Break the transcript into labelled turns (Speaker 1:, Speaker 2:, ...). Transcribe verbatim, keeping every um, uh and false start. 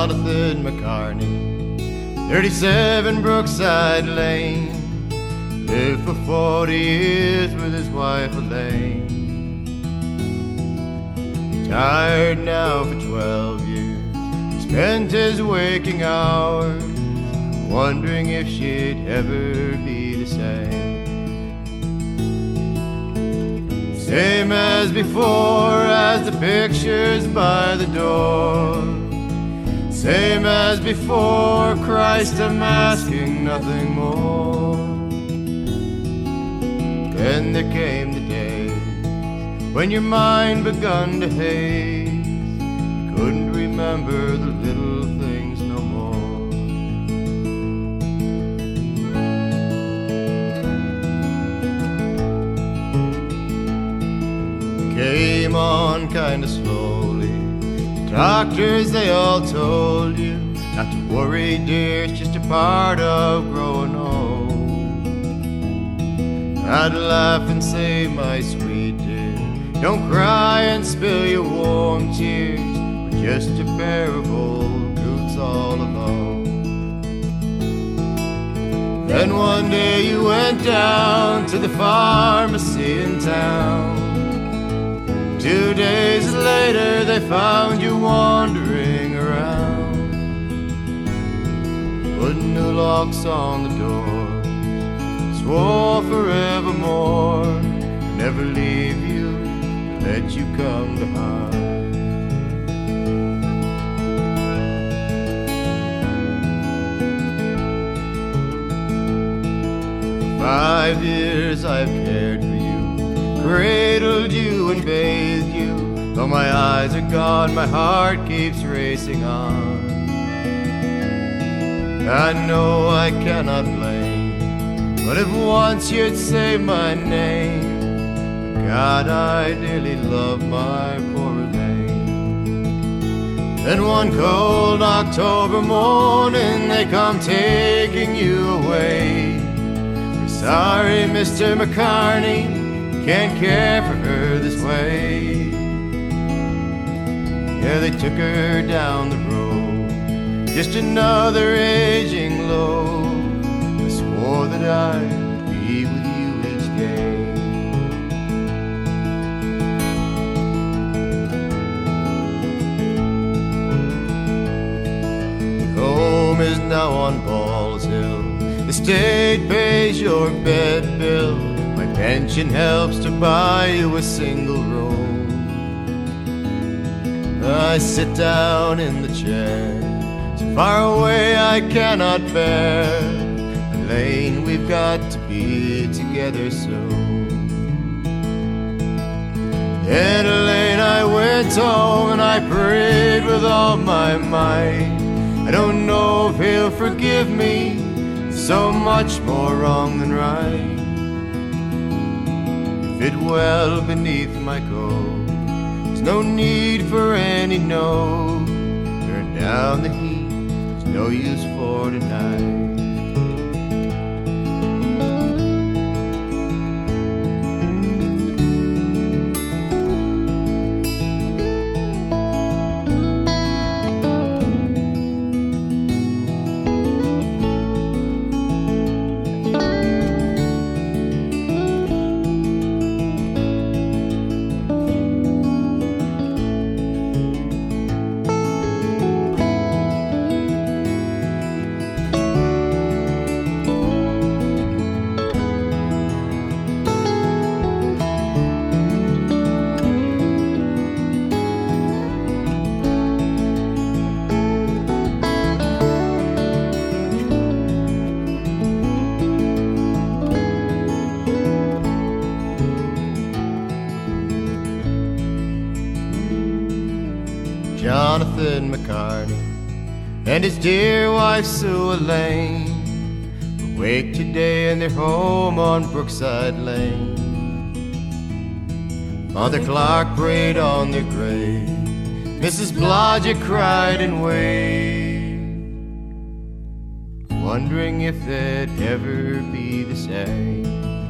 Speaker 1: Jonathan McCartney, thirty-seven Brookside Lane, lived for forty years with his wife Elaine. Retired now for twelve years, spent his waking hours wondering if she'd ever be the same. Same as before, as the pictures by the door. Same as before, Christ, I'm asking nothing more. Then there came the days when your mind begun to haze. You couldn't remember the little things no more. Came on kinda slowly. Doctors, they all told you not to worry, dear, it's just a part of growing old. I'd laugh and say, my sweet dear, don't cry and spill your warm tears. We're just a pair of old roots all alone. Then one day you went down to the pharmacy in town. Two days later they found you wandering around, putting new locks on the door. Swore forevermore to never leave you, to let you come to harm. For five years I've cared for you, cradled you and bathed you. Though my eyes are gone, my heart keeps racing on. I know I cannot blame, but if once you'd say my name, God, I dearly love my poor Elaine. Then one cold October morning they come taking you away. We're sorry, Mister McCartney, can't care for her this way. Yeah, they took her down the road, just another aging load. I swore that I'd be with you each day. The home is now on Balls Hill. The state pays your bed bill. My pension helps to buy you a single room. I sit down in the chair, so far away I cannot bear. Elaine, we've got to be together soon. Then Elaine, I went home and I prayed with all my might. I don't know if he'll forgive me, so much more wrong than right. Fit well beneath my coat, there's no need for any no. Turn down the heat, there's no use for tonight. Jonathan McCartney and his dear wife Sue Elaine awake today in their home on Brookside Lane. Father Clark prayed on their grave, Missus Blodgett cried and waved, wondering if they'd ever be the same.